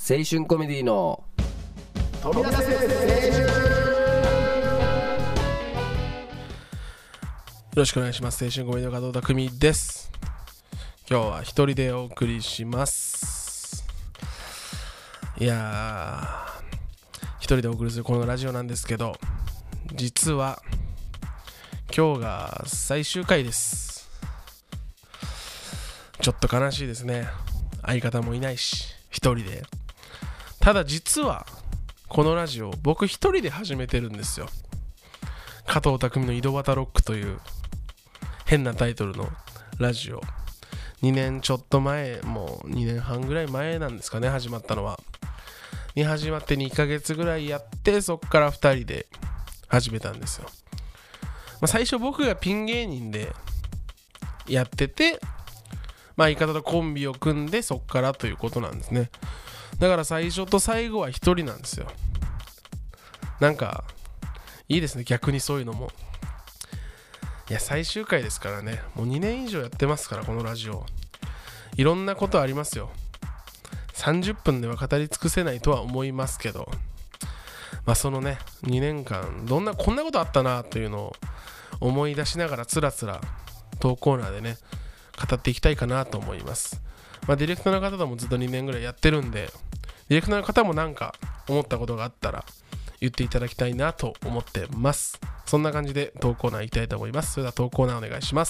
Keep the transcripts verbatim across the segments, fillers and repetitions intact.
青春コメディの飛び出せ青春。よろしくお願いします。青春コメディの加藤匠です。今日は一人でお送りします。いやー、一人でお送りするこのラジオなんですけど、実は今日が最終回です。ちょっと悲しいですね。相方もいないし一人で。ただ実はこのラジオ僕一人で始めてるんですよ。加藤匠の井戸端ロックという変なタイトルのラジオ、にねんちょっと前、もうにねんはんぐらい前なんですかね、始まったのは。に始まってにかげつぐらいやって、そっからふたりで始めたんですよ。まあ、最初僕がピン芸人でやってて、まあ、相方とコンビを組んでそっからということなんですね。だから最初と最後は一人なんですよ。なんかいいですね、逆にそういうのも。いや、最終回ですからね。もうにねん以上やってますから、このラジオ。いろんなことありますよ。さんじゅっぷんでは語り尽くせないとは思いますけど、まあそのね、にねんかんどんなこんなことあったなというのを思い出しながらつらつらトークコーナーでね語っていきたいかなと思います。まあ、ディレクターの方ともずっとにねんぐらいやってるんで、ディレクターの方もなんか思ったことがあったら言っていただきたいなと思ってます。そんな感じでトークコーナー行きたいと思います。それではトークコーナーお願いします。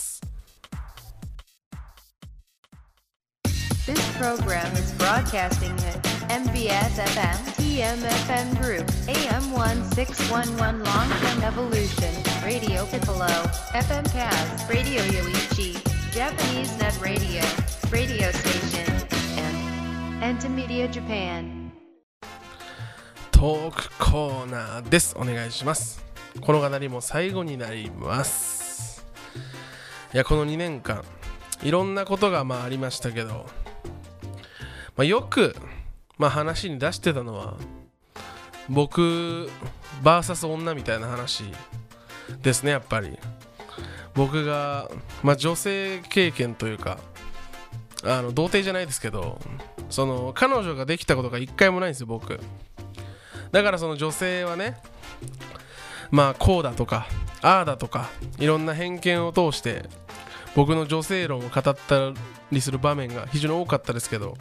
This program is broadcasting at エムビーエス エフエム ティーエム エフエム Group エーエム せんろくひゃくじゅういち Long-Term Evolution Radio Piccoloエフエム Kaz Radio Yoichi Japanese Net Radio Radio Station and Entimedia Japan。 トークコーナーです。お願いします。この語りも最後になります。いや、このにねんかんいろんなことがまあありましたけど、まあ、よく、まあ、話に出してたのは僕 ブイエス 女みたいな話ですね。やっぱり僕が、まあ、女性経験というか、あの童貞じゃないですけど、その彼女ができたことが一回もないんですよ、僕。だからその女性はね、まあこうだとかああだとかいろんな偏見を通して僕の女性論を語ったりする場面が非常に多かったですけど、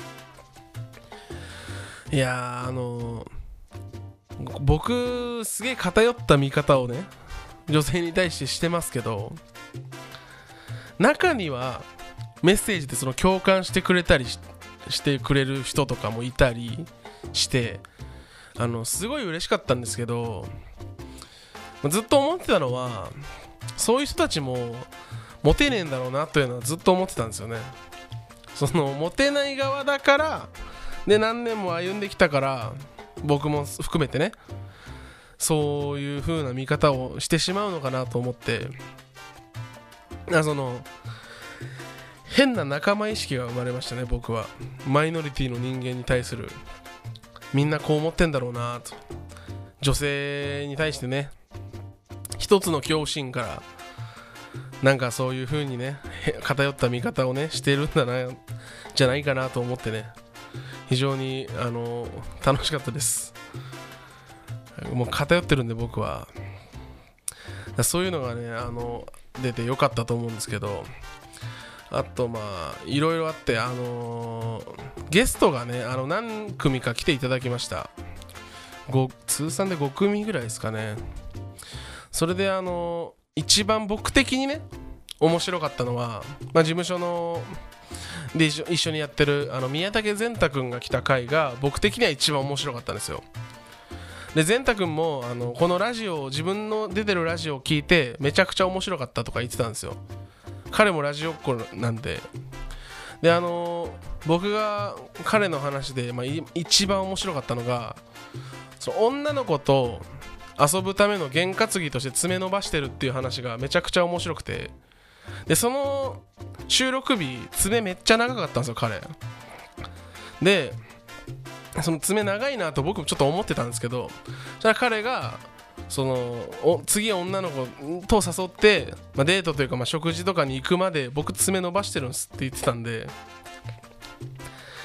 いやー、あのー、僕すげえ偏った見方をね女性に対してしてますけど、中にはメッセージでその共感してくれたり し, してくれる人とかもいたりして、あのすごい嬉しかったんですけど、ずっと思ってたのはそういう人たちもモテねえんだろうなというのはずっと思ってたんですよね。そのモテない側だからで何年も歩んできたから、僕も含めてねそういう風な見方をしてしまうのかなと思って、その変な仲間意識が生まれましたね。僕はマイノリティの人間に対する、みんなこう思ってんだろうなと、女性に対してね一つの恐怖心からなんかそういう風にね偏った見方をねしてるんだなじゃないかなと思ってね、非常にあの楽しかったです。もう偏ってるんで僕は。そういうのがねあの出てよかったと思うんですけど、あとまあいろいろあって、あのー、ゲストがねあの何組か来ていただきました。ご通算でごくみぐらいですかね。それであのー、一番僕的にね面白かったのは、まあ、事務所ので一緒、一緒にやってるあの宮武善太くんが来た回が僕的には一番面白かったんですよ。で善太くんもあのこのラジオ、自分の出てるラジオを聞いてめちゃくちゃ面白かったとか言ってたんですよ。彼もラジオっ子なんで。であの僕が彼の話で、まあ、一番面白かったのが、その女の子と遊ぶための験担ぎとして爪伸ばしてるっていう話がめちゃくちゃ面白くて、でその収録日爪めっちゃ長かったんですよ、彼で。その爪長いなと僕もちょっと思ってたんですけど、そしたら彼がそのお次女の子と誘って、まあ、デートというか、まあ、食事とかに行くまで僕爪伸ばしてるんですって言ってたんで、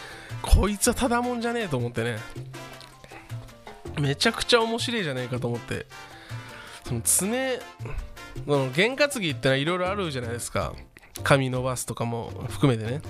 こいつはただもんじゃねえと思ってね、めちゃくちゃ面白いじゃねえかと思って、その爪その験担ぎってのはいろいろあるじゃないですか。髪伸ばすとかも含めてね。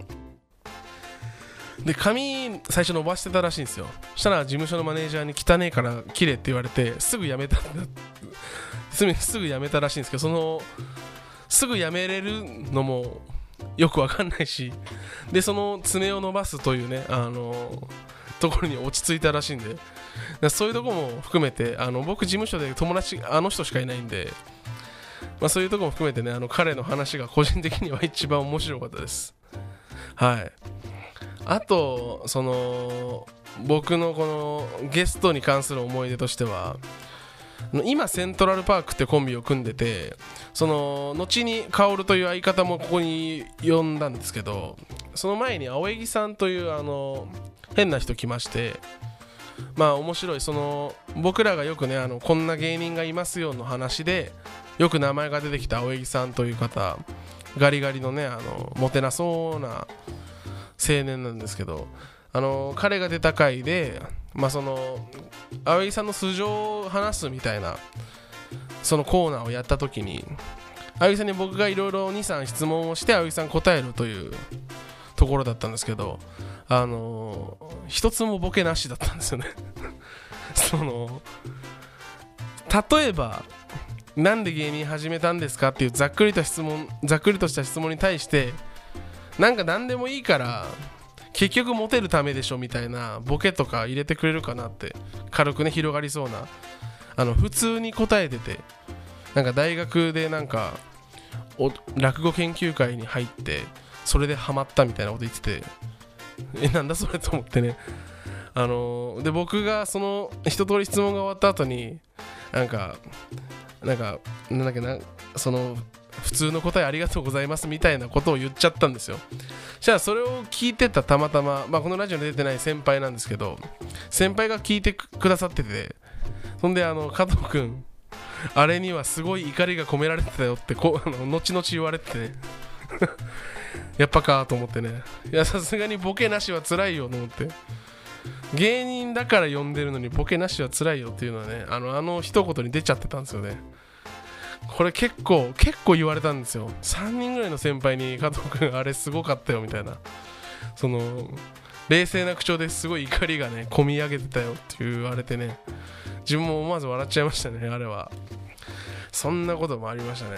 で髪最初伸ばしてたらしいんですよ。そしたら事務所のマネージャーに汚ねえから切れって言われてすぐやめたすぐやめたらしいんですけど、そのすぐやめれるのもよくわかんないし、でその爪を伸ばすというね、あのところに落ち着いたらしいんで、そういうところも含めて、あの僕事務所で友達あの人しかいないんで、まあ、そういうところも含めてね、あの彼の話が個人的には一番面白かったです。はい。あとその僕のこのゲストに関する思い出としては、今セントラルパークってコンビを組んでて、その後に薫という相方もここに呼んだんですけど、その前に青柳さんというあの変な人来まして、まあ面白い、その僕らがよくね、あのこんな芸人がいますよの話でよく名前が出てきた青柳さんという方、ガリガリのね、あのモテなそうな青年なんですけど、あの彼が出た回で、まあ、その青柳さんの素性を話すみたいなそのコーナーをやった時に、青柳さんに僕がいろいろにさん質問をして青柳さん答えるというところだったんですけど、あの一つもボケなしだったんですよねその例えばなんで芸人始めたんですかっていうざっくりと質問ざっくりとした質問に対して、なんか何でもいいから結局モテるためでしょみたいなボケとか入れてくれるかなって、軽くね広がりそうな、あの普通に答えてて、なんか大学でなんかお落語研究会に入ってそれでハマったみたいなこと言ってて、えなんだそれと思ってね、あのー、で僕がその一通り質問が終わった後になんかなんかなんだっけな、その普通の答えありがとうございますみたいなことを言っちゃったんですよ。じゃあそれを聞いてたたまたま、まあ、このラジオに出てない先輩なんですけど、先輩が聞いてくださってて、そんであの加藤くんあれにはすごい怒りが込められてたよってこあの後々言われててねやっぱかと思ってね、いやさすがにボケなしは辛いよと思って、芸人だから呼んでるのにボケなしは辛いよっていうのはね、あのあの一言に出ちゃってたんですよね。これ結構結構言われたんですよ。さんにんぐらいの先輩に加藤君あれすごかったよみたいな、その冷静な口調ですごい怒りがね込み上げてたよって言われてね、自分も思わず笑っちゃいましたね。あれはそんなこともありましたね。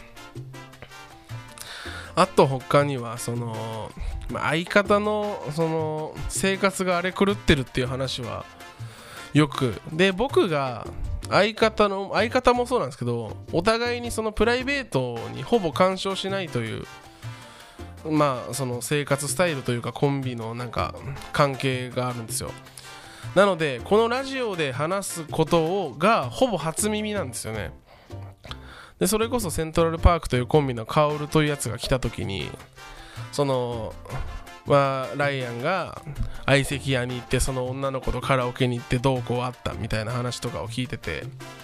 あと他にはその相方のその生活が荒れ狂ってるっていう話はよくで、僕が相方の相方もそうなんですけど、お互いにそのプライベートにほぼ干渉しないという、まあその生活スタイルというかコンビのなんか関係があるんですよ。なのでこのラジオで話すことをがほぼ初耳なんですよね。でそれこそセントラルパークというコンビのカオルというやつが来た時に、そのまあライアンが相席屋に行ってその女の子とカラオケに行ってどうこうあったみたいな話とかを聞いてて、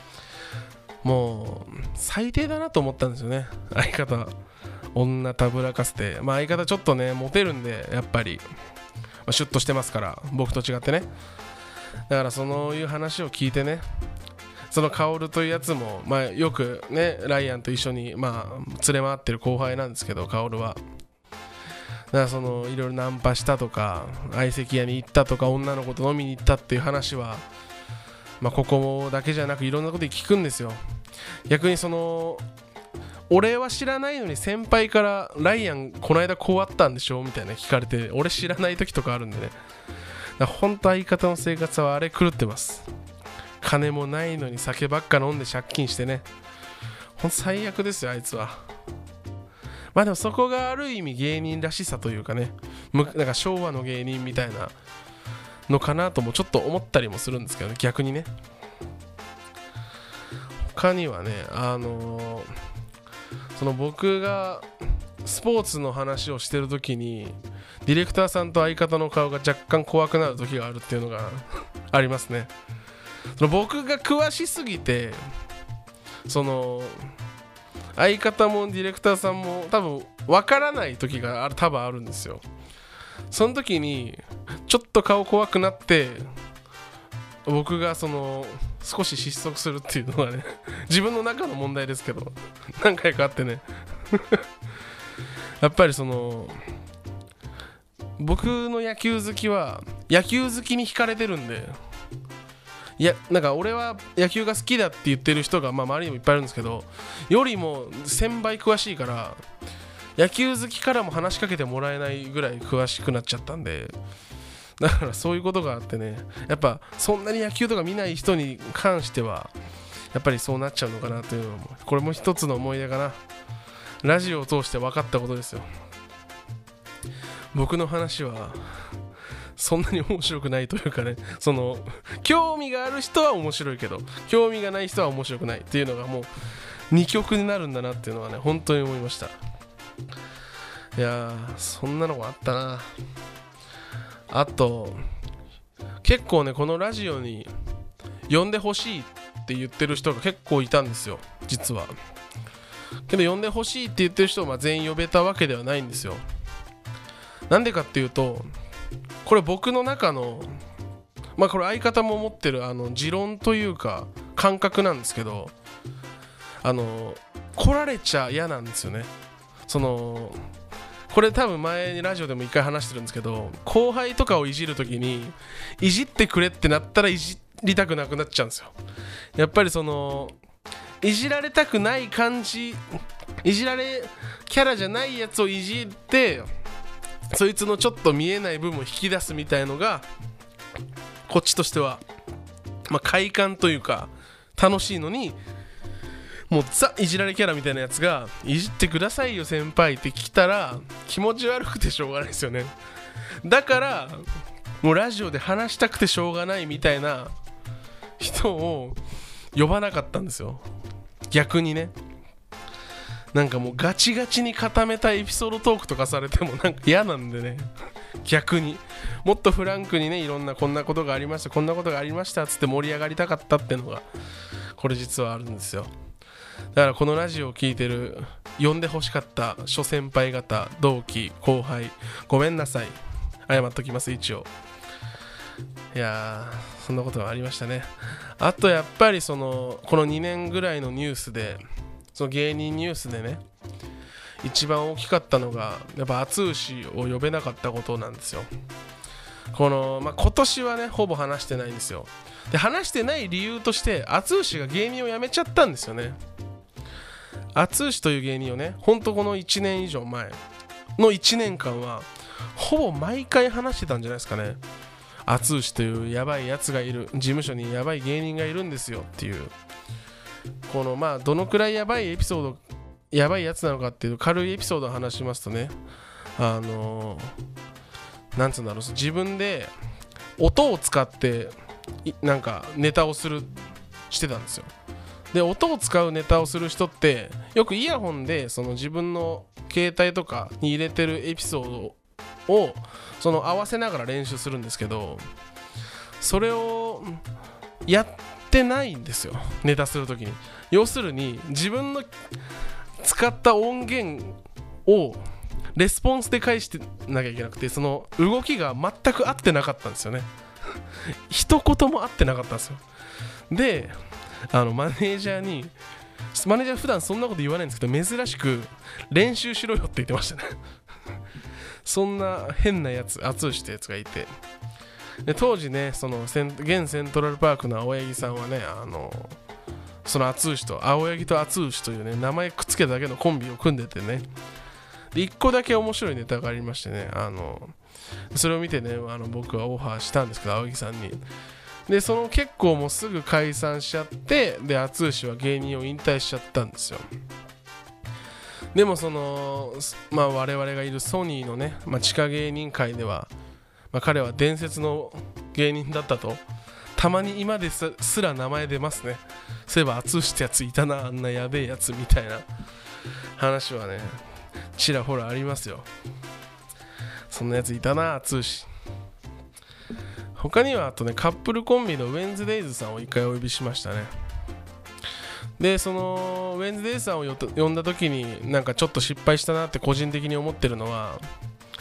もう最低だなと思ったんですよね。相方女たぶらかせて、まあ相方ちょっとねモテるんでやっぱり、まあ、シュッとしてますから僕と違ってね。だからそういう話を聞いてね、そのカオルというやつも、まあ、よくねライアンと一緒に、まあ、連れ回ってる後輩なんですけど、カオルはだからそのいろいろナンパしたとか相席屋に行ったとか女の子と飲みに行ったっていう話は、まあ、ここだけじゃなくいろんなことで聞くんですよ。逆にその俺は知らないのに先輩からライアンこの間こうあったんでしょみたいな聞かれて、俺知らない時とかあるんでね。だから本当相方の生活はあれ狂ってます。金もないのに酒ばっか飲んで借金してね、ほんと最悪ですよあいつは。まあでもそこがある意味芸人らしさというかね、なんか昭和の芸人みたいなのかなともちょっと思ったりもするんですけどね、逆にね。他にはね、あのー、その僕がスポーツの話をしてる時にディレクターさんと相方の顔が若干怖くなる時があるっていうのがありますね。その僕が詳しすぎて、その相方もディレクターさんも多分分からない時が多分あるんですよ。 その時にちょっと顔怖くなって僕がその少し失速するっていうのはね自分の中の問題ですけど何回かあってねやっぱりその僕の野球好きは野球好きに惹かれてるんで、いやなんか俺は野球が好きだって言ってる人がまあ周りにもいっぱいいるんですけど、よりもせんばい詳しいから野球好きからも話しかけてもらえないぐらい詳しくなっちゃったんで、だからそういうことがあってね、やっぱそんなに野球とか見ない人に関してはやっぱりそうなっちゃうのかなというのも、これも一つの思い出かな。ラジオを通して分かったことですよ。僕の話はそんなに面白くないというかね、その興味がある人は面白いけど興味がない人は面白くないっていうのがもう二極になるんだなっていうのはね本当に思いました。いやーそんなのがあったな。あと結構ねこのラジオに呼んでほしいって言ってる人が結構いたんですよ実は。けど呼んでほしいって言ってる人は全員呼べたわけではないんですよ。なんでかっていうと、これ僕の中のまあこれ相方も持ってるあの持論というか感覚なんですけど、あの来られちゃ嫌なんですよね。そのこれ多分前にラジオでも一回話してるんですけど、後輩とかをいじるときにいじってくれってなったらいじりたくなくなっちゃうんですよ。やっぱりそのいじられたくない感じ、いじられキャラじゃないやつをいじってそいつのちょっと見えない部分を引き出すみたいのがこっちとしてはまあ快感というか楽しいのに、もうザいじられキャラみたいなやつがいじってくださいよ先輩って来たら気持ち悪くてしょうがないですよね。だからもうラジオで話したくてしょうがないみたいな人を呼ばなかったんですよ逆にね。なんかもうガチガチに固めたエピソードトークとかされてもなんか嫌なんでね、逆にもっとフランクにね、いろんなこんなことがありましたこんなことがありましたつって盛り上がりたかったっていうのがこれ実はあるんですよ。だからこのラジオを聞いてる呼んでほしかった諸先輩方同期後輩ごめんなさい、謝っときます一応。いやーそんなことがありましたね。あとやっぱりそのこのにねんぐらいのニュースで、その芸人ニュースでね一番大きかったのがやっぱ熱牛を呼べなかったことなんですよ。この、まあ、今年はねほぼ話してないんですよ。で話してない理由として熱牛が芸人を辞めちゃったんですよね。熱牛という芸人をねほんとこのいちねん以上前のいちねんかんはほぼ毎回話してたんじゃないですかね。熱牛というやばいやつがいる、事務所にやばい芸人がいるんですよっていう、このまあどのくらいやばいエピソードやばいやつなのかっていう軽いエピソードを話しますとね、あのー、なんつうんだろう、自分で音を使ってなんかネタをするしてたんですよ。で音を使うネタをする人ってよくイヤホンでその自分の携帯とかに入れてるエピソードをその合わせながら練習するんですけど、それをやってないんですよネタするときに。要するに自分の使った音源をレスポンスで返してなきゃいけなくて、その動きが全く合ってなかったんですよね一言も合ってなかったんですよ。であのマネージャーに、マネージャー普段そんなこと言わないんですけど珍しく練習しろよって言ってましたねそんな変なやつ熱牛ってやつがいて、で当時ねそのセン現セントラルパークの青柳さんはね、あのその熱牛と青柳と熱牛というね名前くっつけただけのコンビを組んでてね、でいっこだけ面白いネタがありましてね、あのそれを見てねあの僕はオファーしたんですけど青柳さんに。でその結構もうすぐ解散しちゃって、で熱牛は芸人を引退しちゃったんですよ。でもそのまあ我々がいるソニーのね、まあ、地下芸人界では、まあ、彼は伝説の芸人だったとたまに今ですすら名前出ますね。そういえば熱牛ってやついたな、あんなやべえやつみたいな話はねちらほらありますよ。そんなやついたな熱牛。他にはあとねカップルコンビのウェンズデイズさんを一回お呼びしましたね。でそのウェンズデイズさんを呼んだ時になんかちょっと失敗したなって個人的に思ってるのは、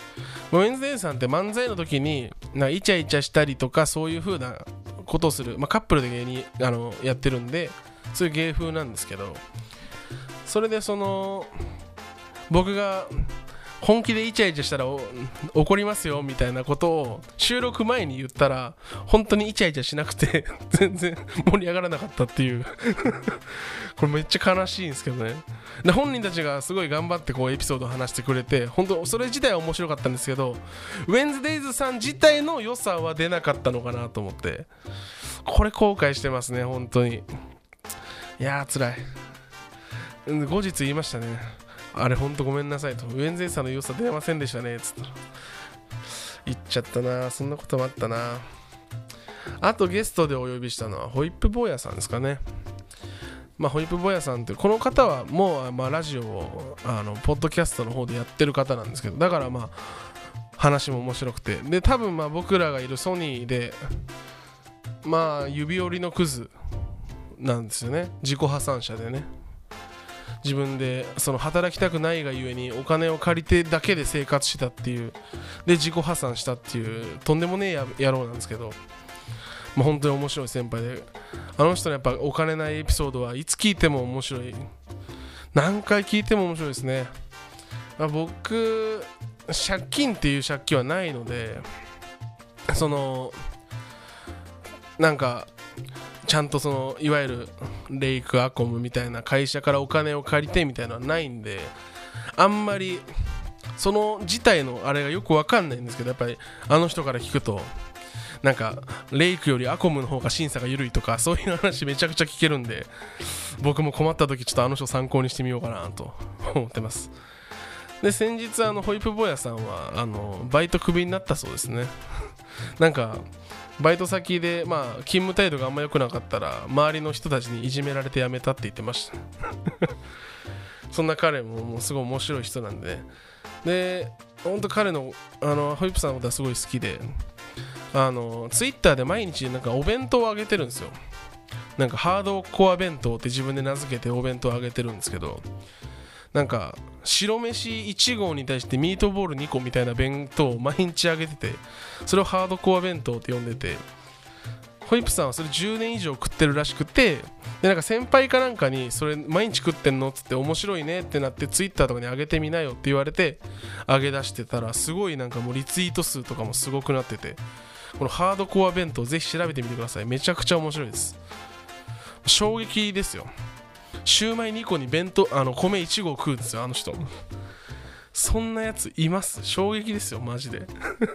ウェンズデイズさんって漫才の時になんかイチャイチャしたりとかそういう風なことをする、まあ、カップルで芸人あのやってるんでそういう芸風なんですけど、それでその僕が本気でイチャイチャしたら怒りますよみたいなことを収録前に言ったら本当にイチャイチャしなくて全然盛り上がらなかったっていうこれめっちゃ悲しいんですけどね。で本人たちがすごい頑張ってこうエピソードを話してくれて本当それ自体は面白かったんですけど、ウェンズデイズさん自体の良さは出なかったのかなと思ってこれ後悔してますね本当に。いやー辛い。後日言いましたね、あれほんとごめんなさいと、ウェンズデイズさんの良さ出ませんでしたねつったら言っちゃったな。そんなこともあったな。あとゲストでお呼びしたのはホイップ坊やさんですかね。まあホイップ坊やさんってこの方はもうまあラジオをあのポッドキャストの方でやってる方なんですけど、だからまあ話も面白くて、で多分まあ僕らがいるソニーでまあ指折りのクズなんですよね。自己破産者でね、自分でその働きたくないがゆえにお金を借りてだけで生活したっていうで自己破産したっていうとんでもねえ野郎なんですけど、まあ、本当に面白い先輩で、あの人のやっぱお金ないエピソードはいつ聞いても面白い、何回聞いても面白いですね。まあ、僕借金っていう借金はないので、そのなんかちゃんとそのいわゆるレイクアコムみたいな会社からお金を借りてみたいなのはないんで、あんまりその自体のあれがよくわかんないんですけど、やっぱりあの人から聞くとなんかレイクよりアコムの方が審査が緩いとかそういう話めちゃくちゃ聞けるんで、僕も困った時ちょっとあの人参考にしてみようかなと思ってます。で先日あのホイップ坊やさんはあのバイトクビになったそうですね。なんかバイト先でまあ勤務態度があんま良くなかったら周りの人たちにいじめられて辞めたって言ってましたそんな彼ももうすごい面白い人なんで、ね、で本当彼のあのホイップさんのことはすごい好きで、あのツイッターで毎日なんかお弁当をあげてるんですよ。なんかハードコア弁当って自分で名付けてお弁当をあげてるんですけど、なんか白飯いち号に対してミートボールにこみたいな弁当を毎日あげてて、それをハードコア弁当って呼んでて、ホイップさんはそれじゅうねん以上食ってるらしくて、でなんか先輩かなんかにそれ毎日食ってんのっつって面白いねってなってツイッターとかに上げてみなよって言われて上げ出してたら、すごいなんかもうリツイート数とかもすごくなってて、このハードコア弁当ぜひ調べてみてください。めちゃくちゃ面白いです。衝撃ですよ。シューマイにこに弁当あの米いち号食うんですよあの人そんなやついます？衝撃ですよマジで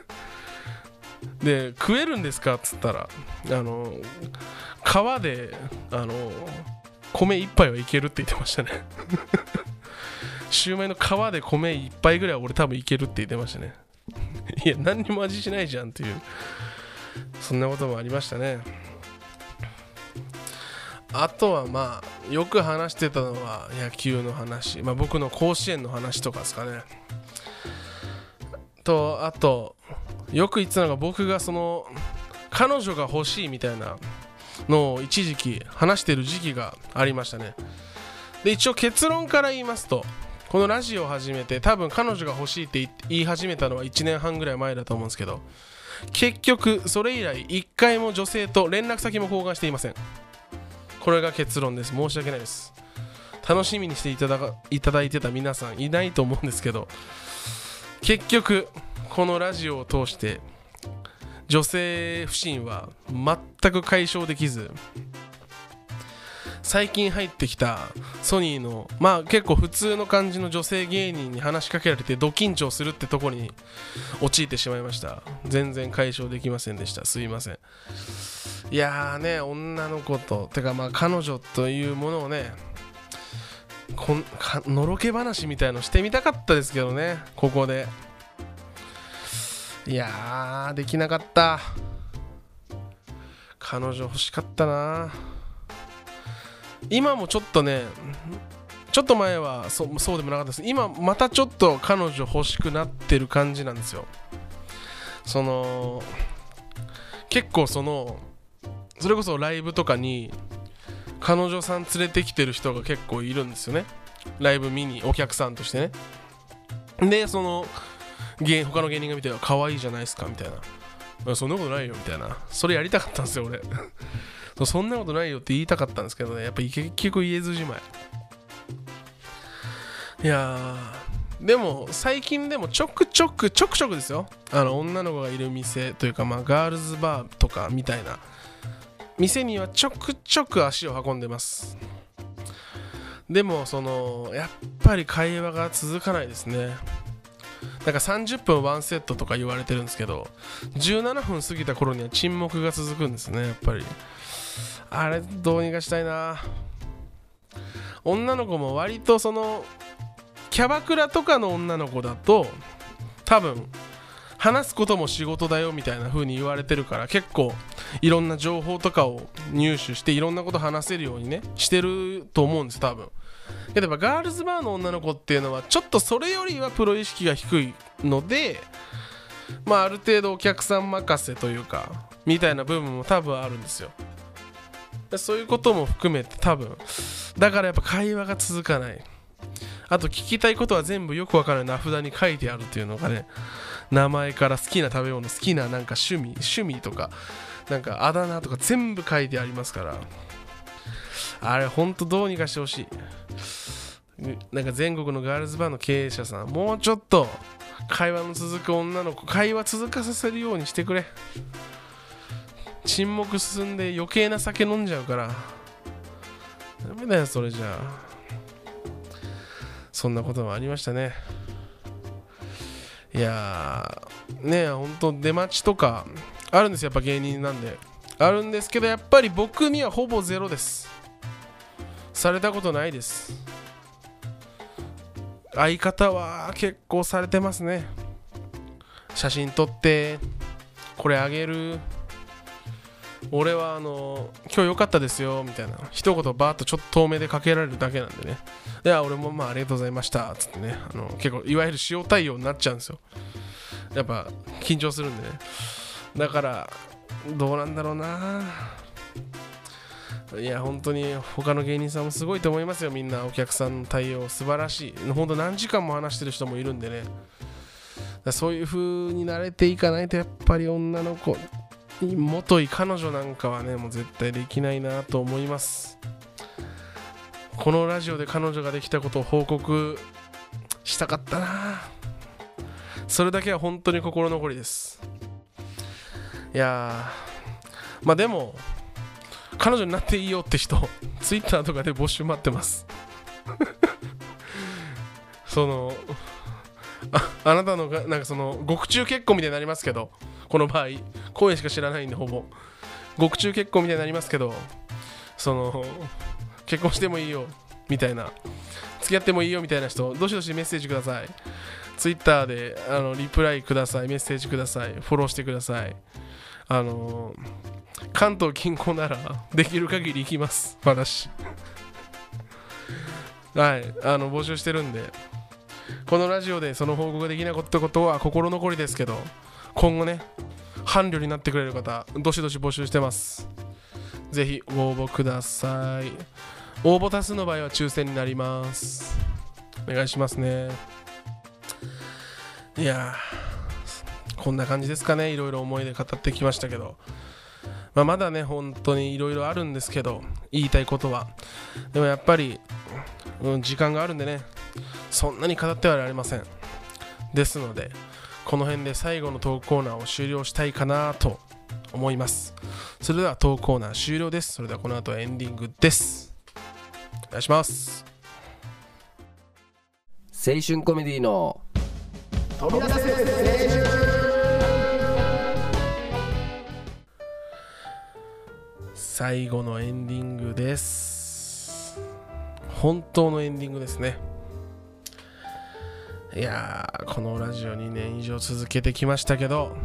で食えるんですかっつったら、あの皮であの米一杯はいけるって言ってましたねシューマイの皮で米一杯ぐらいは俺多分いけるって言ってましたねいや何にも味しないじゃんっていう、そんなこともありましたね。あとはまあよく話してたのは野球の話、まあ、僕の甲子園の話とかですかね。とあとよく言ってたのが、僕がその彼女が欲しいみたいなのを一時期話してる時期がありましたね。で一応結論から言いますと、このラジオを始めて多分彼女が欲しいって言い始めたのはいちねんはんぐらい前だと思うんですけど、結局それ以来いっかいも女性と連絡先も交換していません。これが結論です。申し訳ないです。楽しみにしていただか、いただいてた皆さんいないと思うんですけど、結局このラジオを通して女性不信は全く解消できず、最近入ってきたソニーのまあ結構普通の感じの女性芸人に話しかけられてド緊張するってところに陥ってしまいました。全然解消できませんでした。すいません。いやーね、女の子とてかまあ彼女というものをね、こんかのろけ話みたいのしてみたかったですけどね、ここで。いやーできなかった。彼女欲しかったな。今もちょっとね、ちょっと前は そ, そうでもなかったです。今またちょっと彼女欲しくなってる感じなんですよ。その結構そのそれこそライブとかに彼女さん連れてきてる人が結構いるんですよね。ライブ見にお客さんとしてね。でその芸他の芸人が見て可愛いじゃないですかみたいな、そんなことないよみたいな、それやりたかったんですよ俺そんなことないよって言いたかったんですけどね、やっぱ結局言えずじまい。いやーでも最近でもちょくちょくちょくちょくですよ、あの女の子がいる店というか、まあガールズバーとかみたいな店にはちょくちょく足を運んでます。でもそのやっぱり会話が続かないですね。なんかさんじゅっぷんワンセットとか言われてるんですけど、じゅうななふん過ぎた頃には沈黙が続くんですね。やっぱりあれどうにかしたいな。女の子も割とそのキャバクラとかの女の子だと多分話すことも仕事だよみたいな風に言われてるから、結構いろんな情報とかを入手していろんなこと話せるようにねしてると思うんです多分。やっぱガールズバーの女の子っていうのはちょっとそれよりはプロ意識が低いので、まあある程度お客さん任せというかみたいな部分も多分あるんですよ。そういうことも含めて多分だからやっぱ会話が続かない。あと聞きたいことは全部よくわからない名札に書いてあるっていうのがね、名前から好きな食べ物、好きななんか趣味趣味とかなんかあだ名とか全部書いてありますから、あれほんとどうにかしてほしい。なんか全国のガールズバーの経営者さん、もうちょっと会話の続く女の子会話続かさせるようにしてくれ。沈黙進んで余計な酒飲んじゃうからダメだよそれじゃあ。そんなこともありましたね。いやーねえほんと出待ちとかあるんですよ、やっぱ芸人なんであるんですけど、やっぱり僕にはほぼゼロです。されたことないです。相方は結構されてますね。写真撮ってこれあげる、俺はあの今日良かったですよみたいな一言バーッとちょっと遠目でかけられるだけなんでね、いや俺もまあありがとうございましたつってね、あの結構いわゆる塩対応になっちゃうんですよ。やっぱ緊張するんでね。だからどうなんだろうな。いや本当に他の芸人さんもすごいと思いますよ。みんなお客さんの対応素晴らしい。本当何時間も話してる人もいるんでね。だそういう風に慣れていかないとやっぱり女の子元い彼女なんかはねもう絶対できないなと思います。このラジオで彼女ができたことを報告したかったな。それだけは本当に心残りです。いやーまあでも彼女になっていいよって人ツイッターとかで募集待ってますその あ, あなたのがなんかその獄中結婚みたいになりますけど、この場合声しか知らないんでほぼ獄中結婚みたいになりますけど、その結婚してもいいよみたいな、付き合ってもいいよみたいな人どしどしメッセージください。ツイッターであのリプライください、メッセージください、フォローしてください。あのー、関東近郊ならできる限り行きます私はいあの募集してるんで、このラジオでその報告ができなかったことは心残りですけど、今後ね伴侶になってくれる方どしどし募集してます。ぜひご応募ください。応募多数の場合は抽選になります。お願いしますね。いやこんな感じですかね。いろいろ思い出語ってきましたけど、まあ、まだね本当にいろいろあるんですけど言いたいことは、でもやっぱり、うん、時間があるんでねそんなに語ってはられません。ですのでこの辺で最後のトークコーナーを終了したいかなと思います。それではトークコーナー終了です。それではこの後はエンディングです。お願いします。 青春コメディの飛び出せ青春。 最後のエンディングです。本当のエンディングですね。いやーこのラジオにねん以上続けてきましたけど、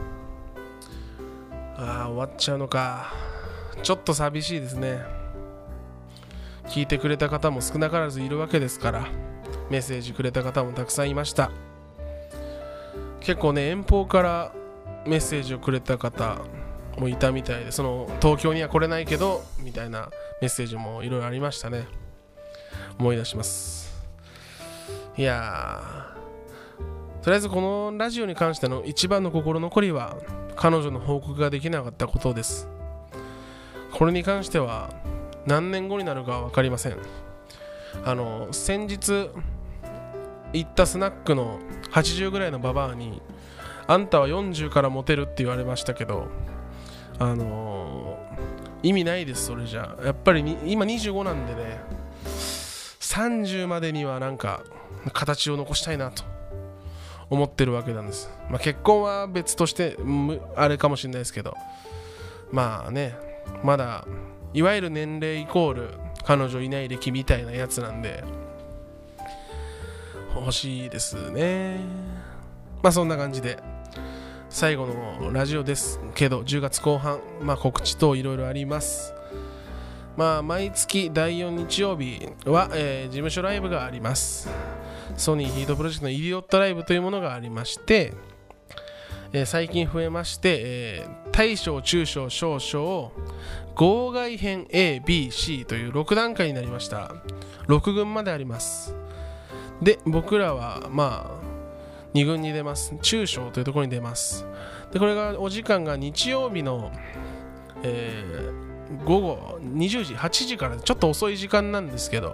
あー終わっちゃうのか。ちょっと寂しいですね。聞いてくれた方も少なからずいるわけですから、メッセージくれた方もたくさんいました。結構ね遠方からメッセージをくれた方もいたみたいで、その東京には来れないけどみたいなメッセージもいろいろありましたね。思い出します。いやーととりあえずこのラジオに関しての一番の心残りは彼女の報告ができなかったことです。これに関しては何年後になるかは分かりません。あの先日行ったスナックのはちじゅうぐらいのババアに、あんたはよんじゅうからモテるって言われましたけど、あのー、意味ないです。それじゃやっぱりに今にじゅうごなんでね、さんじゅうまでにはなんか形を残したいなと思ってるわけなんです。まあ、結婚は別としてあれかもしれないですけど、まあね、まだいわゆる年齢イコール彼女いない歴みたいなやつなんで欲しいですね。まあそんな感じで最後のラジオですけど、じゅうがつこう半、まあ、告知等いろいろあります。まあ毎月だいよん日曜日は、えー、事務所ライブがあります。ソニーヒートプロジェクトのイディオットライブというものがありまして、えー、最近増えまして、えー、大小中小小小号外編 エービーシー というろく段階になりました。ろく軍まであります。で僕らはまあに軍に出ます。中小というところに出ます。でこれがお時間が日曜日の、えー、午後にじゅうじはちじからちょっと遅い時間なんですけど、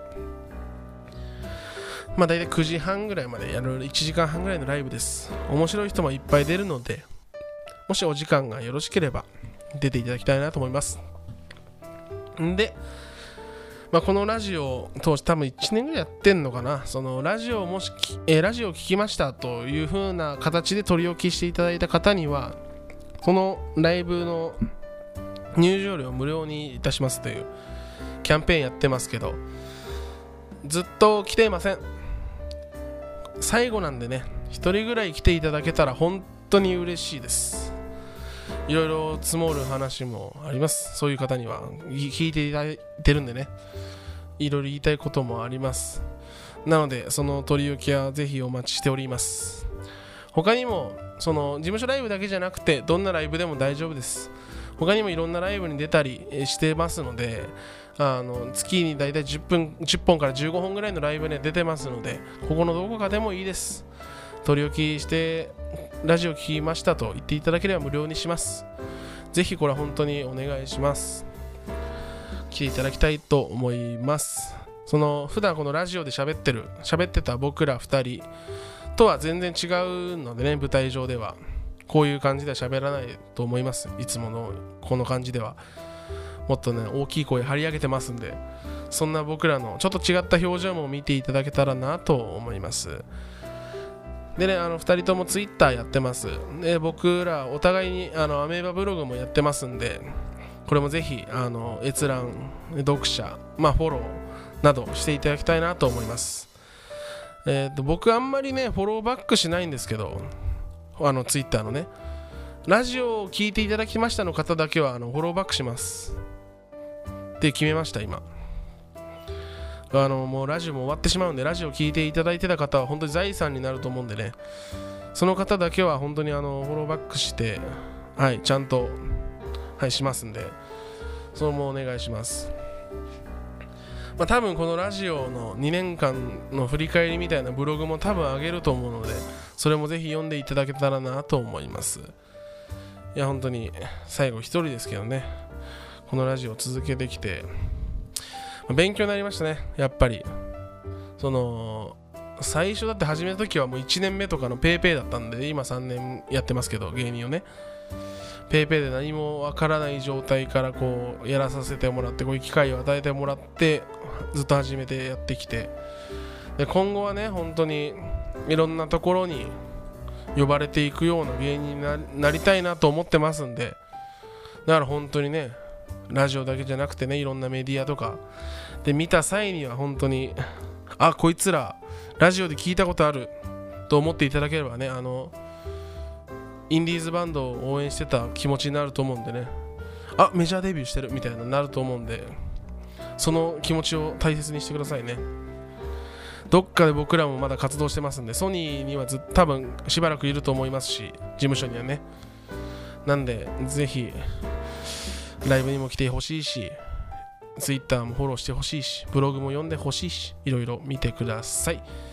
まあ大体くじはんぐらいまでやるいちじかんはんぐらいのライブです。面白い人もいっぱい出るので、もしお時間がよろしければ出ていただきたいなと思います。んで、まあ、このラジオを通して多分いちねんぐらいやってんのかな。そのラジオをもし、えー、ラジオを聞きましたという風な形で取り置きしていただいた方には、このライブの入場料を無料にいたしますというキャンペーンやってますけど、ずっと来ていません。最後なんでね、一人ぐらい来ていただけたら本当に嬉しいです。いろいろ積もる話もあります。そういう方には聞いていただいてるんでね、いろいろ言いたいこともあります。なのでその取り置きはぜひお待ちしております。他にもその事務所ライブだけじゃなくて、どんなライブでも大丈夫です。他にもいろんなライブに出たりしてますので、あの月にだいたいじゅっぷんじゅっぽんからじゅうごほんぐらいのライブに出てますので、ここのどこかでもいいです。取り置きしてラジオ聞きましたと言っていただければ無料にします。ぜひこれは本当にお願いします。来ていただきたいと思います。その普段このラジオで喋ってる喋ってた僕らふたりとは全然違うのでね、舞台上ではこういう感じでは喋らないと思います。いつものこの感じではもっとね大きい声張り上げてますんで、そんな僕らのちょっと違った表情も見ていただけたらなと思います。でね、あのふたりともツイッターやってます。で僕らお互いにあのアメーバブログもやってますんで、これもぜひあの閲覧、読者、まあ、フォローなどしていただきたいなと思います。えー、と僕あんまりねフォローバックしないんですけど、あのツイッターのねラジオを聞いていただきましたの方だけはあのフォローバックしますって決めました。今あのもうラジオも終わってしまうんで、ラジオ聞いていただいてた方は本当に財産になると思うんでね、その方だけは本当にあのフォローバックしてはいちゃんとはいしますんで、それもお願いします。まあ多分このラジオのにねんかんの振り返りみたいなブログも多分上げると思うので、それもぜひ読んでいただけたらなと思います。いや本当に最後一人ですけどね、このラジオを続けてきて勉強になりましたね。やっぱりその最初だって始めた時はもういちねんめとかのペーペーだったんで、今さんねんやってますけど、芸人をねペーペーで何もわからない状態からこうやらさせてもらって、こういう機会を与えてもらってずっと始めてやってきて、で今後はね本当にいろんなところに呼ばれていくような芸人に な, なりたいなと思ってますんで、だから本当にねラジオだけじゃなくてね、いろんなメディアとかで見た際には本当にあこいつらラジオで聞いたことあると思っていただければね、あのインディーズバンドを応援してた気持ちになると思うんでね、あメジャーデビューしてるみたいななると思うんで、その気持ちを大切にしてくださいね。どっかで僕らもまだ活動してますんで、ソニーにはず多分しばらくいると思いますし、事務所にはね、なんでぜひライブにも来てほしいし、ツイッターもフォローしてほしいし、ブログも読んでほしいし、いろいろ見てください。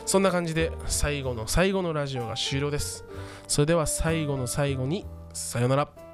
そんな感じで最後の最後のラジオが終了です。それでは最後の最後にさよなら。